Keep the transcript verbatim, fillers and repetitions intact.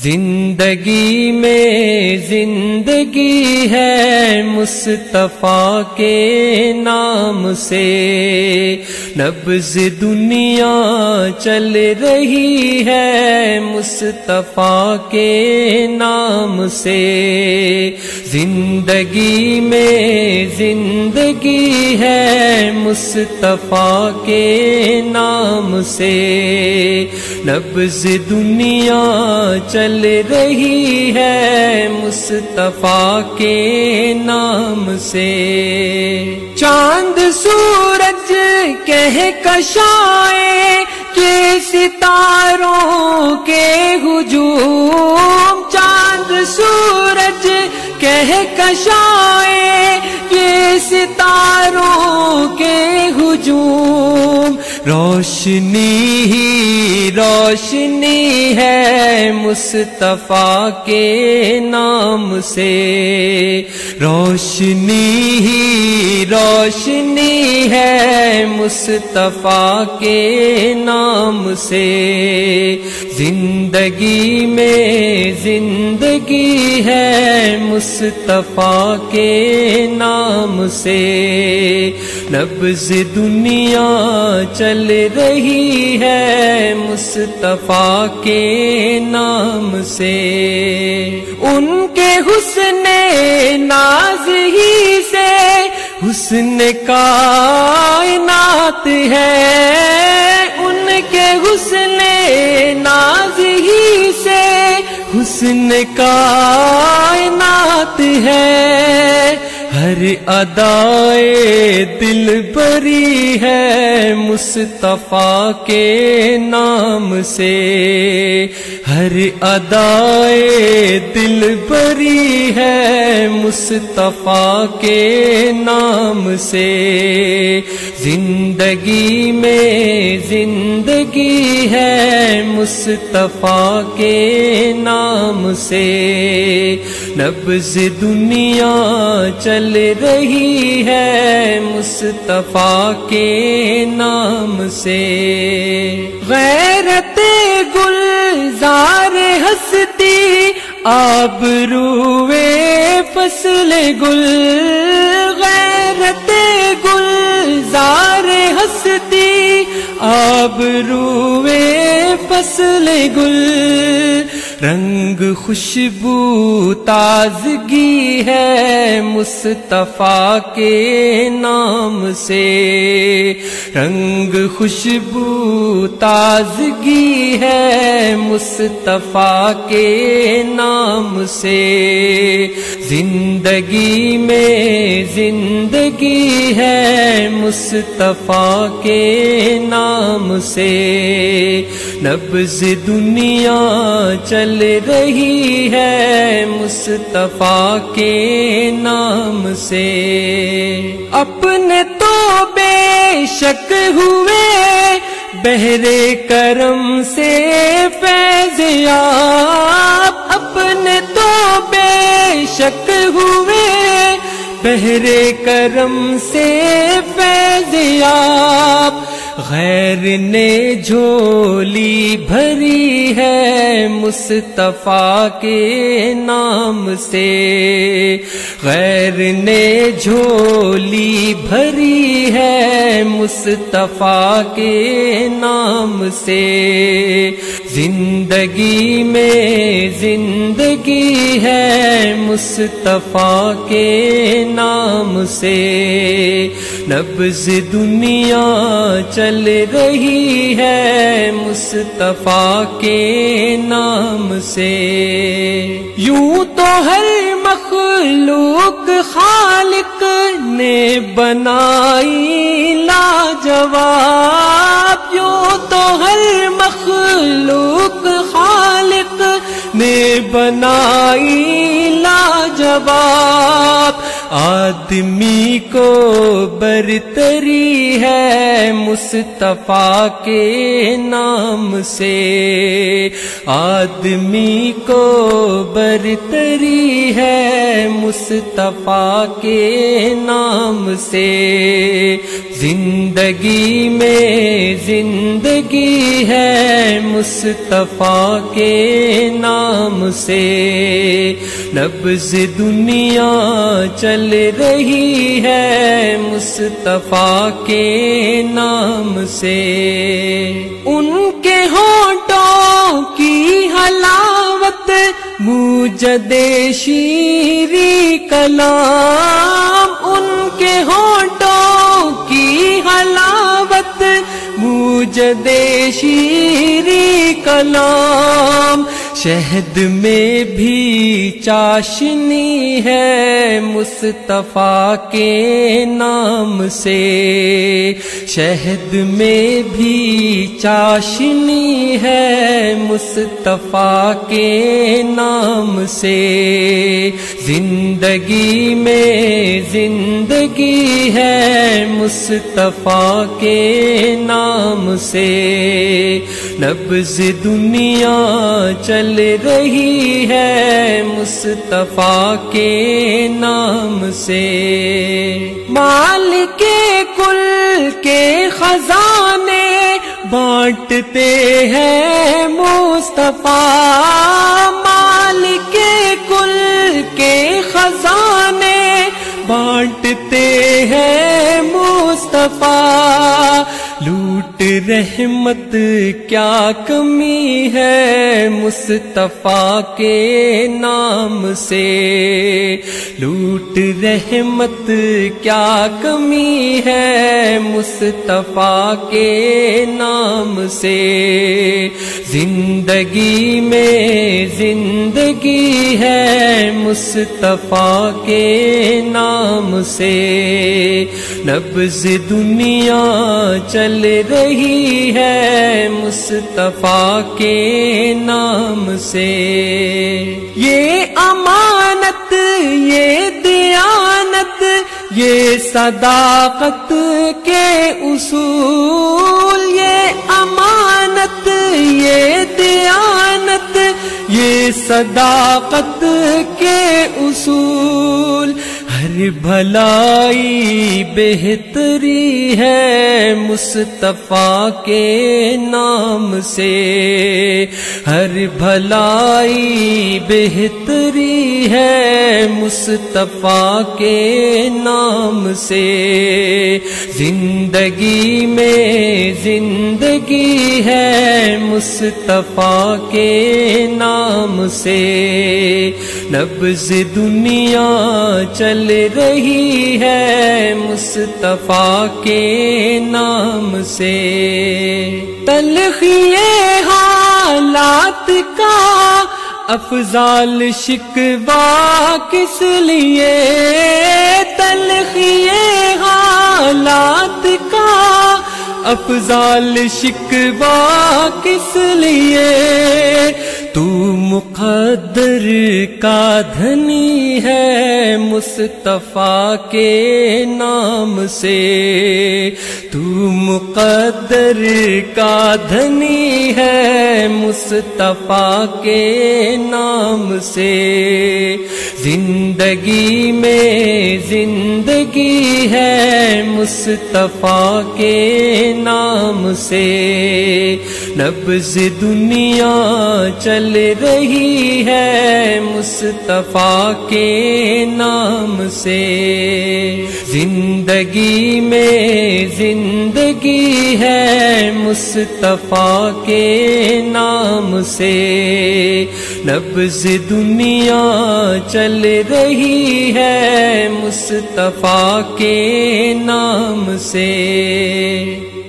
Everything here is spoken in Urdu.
زندگی میں زندگی ہے مصطفیٰ کے نام سے، نبض دنیا چل رہی ہے مصطفیٰ کے نام سے۔ زندگی میں زندگی ہے مصطفیٰ کے نام سے، نبض دنیا چل رہی ہے مصطفیٰ کے نام سے۔ چاند سورج کہکشائیں کہ ستاروں کے ہجوم، چاند سورج کہکشائیں کہ ستاروں کے ہجوم، روشنی ہی روشنی ہے مصطفیٰ کے نام سے، روشنی ہی روشنی ہے مصطفیٰ کے نام سے۔ زندگی میں زندگی ہے مصطفیٰ کے نام سے، نبض دنیا چل رہی ہے مصطفیٰ کے نام سے۔ ان کے حسن ناز ہی سے حسن کائنات ہے، ان کے حسن ناز ہی سے حسن کائنات ہے۔ ہر ادائے دل بری ہے مصطفیٰ کے نام سے، ہر ادائے دل بری ہے مصطفیٰ کے نام سے۔ زندگی میں زندگی ہے مصطفیٰ کے نام سے، نبض دنیا چل رہی ہے مصطفیٰ کے نام سے۔ غیرت گلزار ہستی آبروئے فصل گل، غیرت گلزار ہستی آبروئے فصل گل، رنگ خوشبو تازگی ہے مصطفیٰ کے نام سے، رنگ خوشبو تازگی ہے مصطفیٰ کے نام سے۔ زندگی میں زندگی ہے مصطفیٰ کے نام سے، نبض دنیا چل رہی ہے مصطفیٰ کے نام سے۔ اپنے تو بے شک ہوئے بہرے کرم سے فیض یاب، اپنے تو بے شک ہوئے بہرے کرم سے فیض یاب، غیر نے جھولی بھری ہے مصطفیٰ کے نام سے، غیر نے جھولی بھری ہے مصطفیٰ کے نام سے۔ زندگی میں زندگی ہے مصطفیٰ کے نام سے، نبض دنیا چل رہی ہے مصطفیٰ کے نام سے۔ یوں تو ہر مخلوق خالق نے بنائی لاجواب، یوں تو ہر مخلوق خالق نے بنائی لاجواب، آدمی کو برتری ہے مصطفیٰ کے نام سے، آدمی کو برتری ہے مصطفیٰ کے نام سے۔ زندگی میں زندگی ہے مصطفیٰ کے نام نام سے نبض دنیا چل رہی ہے مصطفیٰ کے نام سے ان کے ہونٹوں کی حلاوت موجد شیریں کلام ان کے ہونٹوں کی حلاوت موجد شیریں کلام شہد میں بھی چاشنی ہے مصطفیٰ کے نام سے شہد میں بھی چاشنی ہے مصطفیٰ کے نام سے زندگی میں زندگی ہے مصطفیٰ کے نام سے نبض دنیا چل رہی ہے مصطفیٰ کے نام سے مالک کل کے خزانے بانٹتے ہیں مصطفیٰ مالک کل کے خزانے بانٹتے ہیں مصطفیٰ لوٹ رحمت کیا کمی ہے مصطفیٰ کے نام سے لوٹ رحمت کیا کمی ہے مصطفیٰ کے نام سے زندگی میں زندگی ہے مصطفیٰ کے نام سے نبض دنیا چل رہی ہے مصطفیٰ کے نام سے یہ امانت یہ دیانت یہ صداقت کے اصول یہ امانت یہ دیانت یہ صداقت کے اصول ہر بھلائی بہتری ہے مصطفیٰ کے نام سے ہر بھلائی بہتری ہے مصطفیٰ کے نام سے زندگی میں زندگی ہے مصطفیٰ کے نام سے نبض دنیا چل رہی ہے مصطفیٰ کے نام سے تلخی حالات کا افضال شکوہ کس لیے تلخی حالات کا افضال شکوہ کس لیے تو مقدر کا دھنی ہے مصطفیٰ کے نام سے تو مقدر کا دھنی ہے مصطفیٰ کے نام سے زندگی میں زندگی ہے مصطفیٰ کے نام سے نبض دنیا چل رہی ہے مصطفیٰ کے نام سے زندگی میں زندگی ہے مصطفیٰ کے نام سے نبض دنیا چل رہی ہے مصطفیٰ کے نام سے